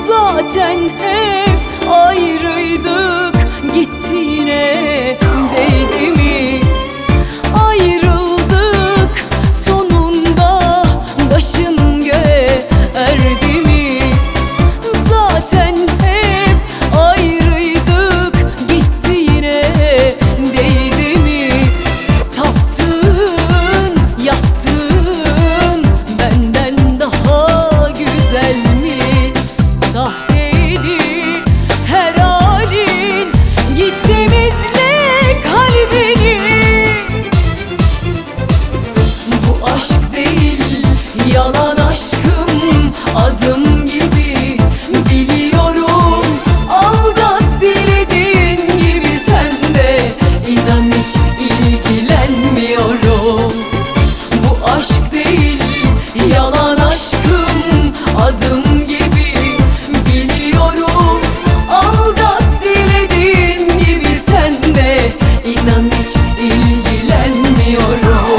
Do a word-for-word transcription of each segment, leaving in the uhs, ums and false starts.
Zaten hep ayrıydık, gitti yine değdi mi? Ayrıldık sonunda, başın göğe erdi mi? Zaten hep ayrıydık, gitti yine değdi mi? Taptın, yaptın, benden daha güzel mi? Sahteydi her halin, gittiğimizle kalbini. Bu aşk değil, yalan aşkım, adım gibi biliyorum. Aldat dilediğin gibi, sen de inan hiç ilgilenmiyorum. Bu aşk değil, yalan aşkım, adım gibi biliyorum. Aldat dilediğin gibi, sen de inan hiç ilgilenmiyorum.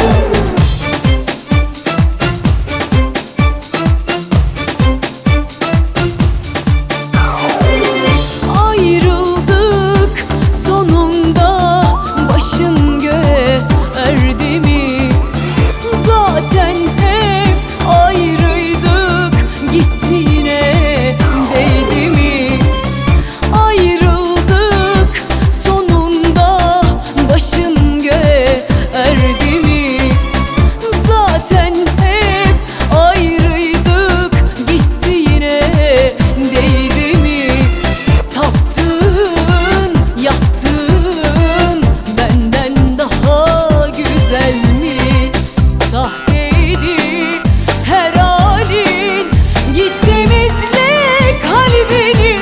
Ayrıldık sonunda, başın göğe erdi mi? Zaten hep ayrıydık, gitti yine değdi mi? Ayrıldık sonunda, başın göğe erdi mi? Zaten hep ayrıydık, gitti yine değdi mi? Taptın, yaptın, benden daha güzel mi? Sahteydi her halin, gittiğimizle kalbini.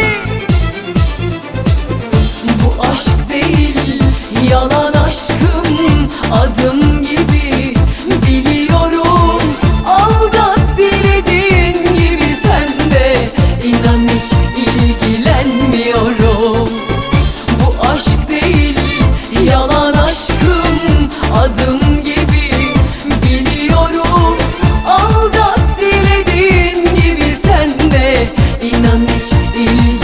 Bu aşk değil, yalan aşkım, adım gibi biliyorum. Aldat dilediğin gibi, sen de inan hiç ilgilenmiyorum. Bu aşk değil, yalan aşkım, adım gibi biliyorum. Aldat dilediğin gibi, sen de inan hiç ilgilenmiyorum.